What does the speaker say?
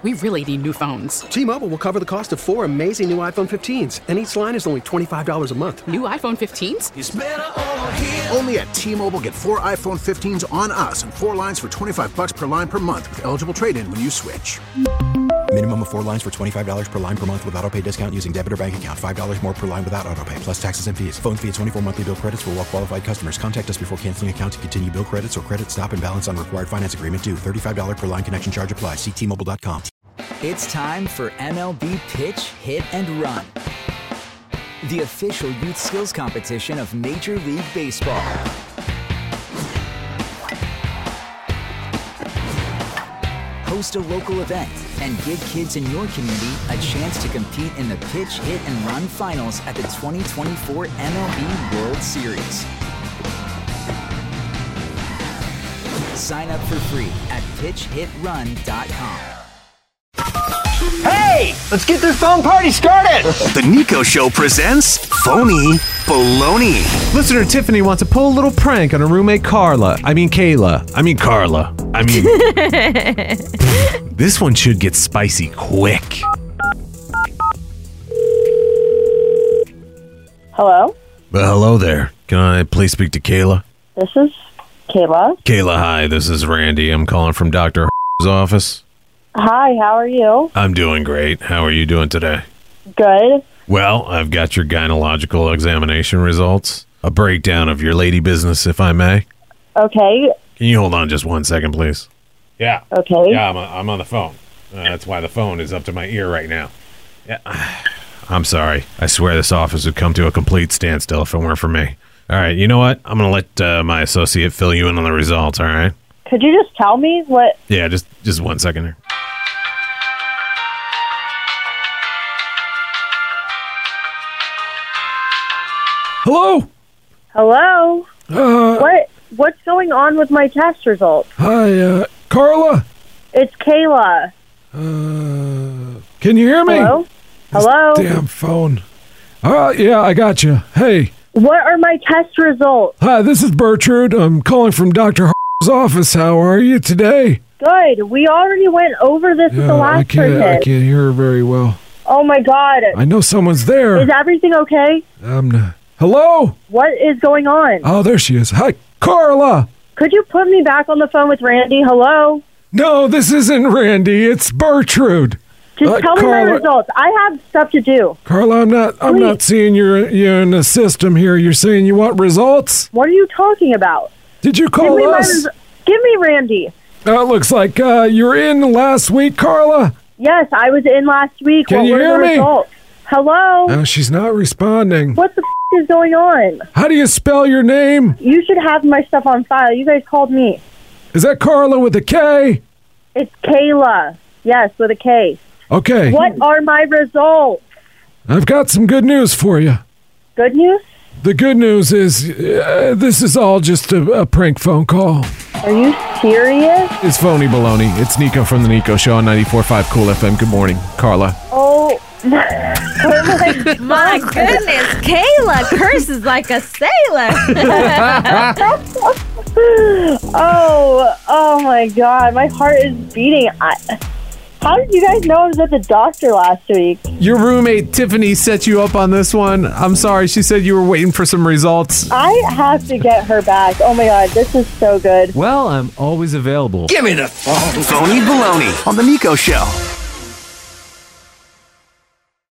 We really need new phones. T-Mobile will cover the cost of 4 amazing new iPhone 15s, and each line is only $25 a month. New iPhone 15s? It's better over here. Only at T-Mobile, get 4 iPhone 15s on us and 4 lines for $25 per line per month with eligible trade-in when you switch. Minimum of 4 lines for $25 per line per month with autopay discount using debit or bank account. $5 more per line without autopay, plus taxes and fees. Phone fee at 24 monthly bill credits for well-qualified customers. Contact us before canceling account to continue bill credits or credit stop and balance on required finance agreement due. $35 per line connection charge applies. See T-Mobile.com. It's time for MLB Pitch, Hit, and Run, the official youth skills competition of Major League Baseball. Host a local event and give kids in your community a chance to compete in the Pitch, Hit, and Run finals at the 2024 MLB World Series. Sign up for free at pitchhitrun.com. Hey, let's get this phone party started. The Nico Show presents Phony Baloney. Listener Tiffany wants to pull a little prank on her roommate Carla. This one should get spicy quick. Hello? Hello there. Can I please speak to Kayla? This is Kayla. Kayla, hi. This is Randy. I'm calling from Dr. office. Hi, how are you? I'm doing great. How are you doing today? Good. Well, I've got your gynecological examination results. A breakdown of your lady business, if I may. Okay. Can you hold on just 1 second, please? Yeah. Okay. Yeah, I'm on the phone. That's why the phone is up to my ear right now. Yeah. I'm sorry. I swear this office would come to a complete standstill if it weren't for me. All right, you know what? I'm going to let my associate fill you in on the results, all right? Could you just tell me what... Yeah, just 1 second here. Hello? Hello? What's going on with my test results? Hi, Carla? It's Kayla. Can you hear me? Hello? Hello? Damn phone. Yeah, I got you. Hey. What are my test results? Hi, this is Bertrude. I'm calling from Dr. office. How are you today? Good. We already went over this with the last person. I can't hear her very well. Oh my God. I know someone's there. Is everything okay? Hello? What is going on? Oh, there she is. Hi, Carla. Could you put me back on the phone with Randy? Hello? No, this isn't Randy. It's Bertrude. Just tell me my results. I have stuff to do. Carla, I'm not seeing you're in the system here. You're saying you want results? What are you talking about? Did you call us? Give me Randy. It looks like you were in last week, Carla. Yes, I was in last week. Can you hear me? Results? Hello? No, she's not responding. What the is going on? How do you spell your name? You should have my stuff on file. You guys called me. Is that Carla with a K? It's Kayla. Yes, with a K. Okay. What are my results? I've got some good news for you. Good news? The good news is this is all just a prank phone call. Are you serious? It's phony baloney. It's Nico from the Nico Show on 94.5 Cool FM. Good morning, Carla. Oh my goodness, Kayla curses like a sailor. oh my God, my heart is beating. How did you guys know I was at the doctor last week? Your roommate, Tiffany, set you up on this one. I'm sorry. She said you were waiting for some results. I have to get her back. Oh, my God. This is so good. Well, I'm always available. Give me the phone. Phony baloney on The Nico Show.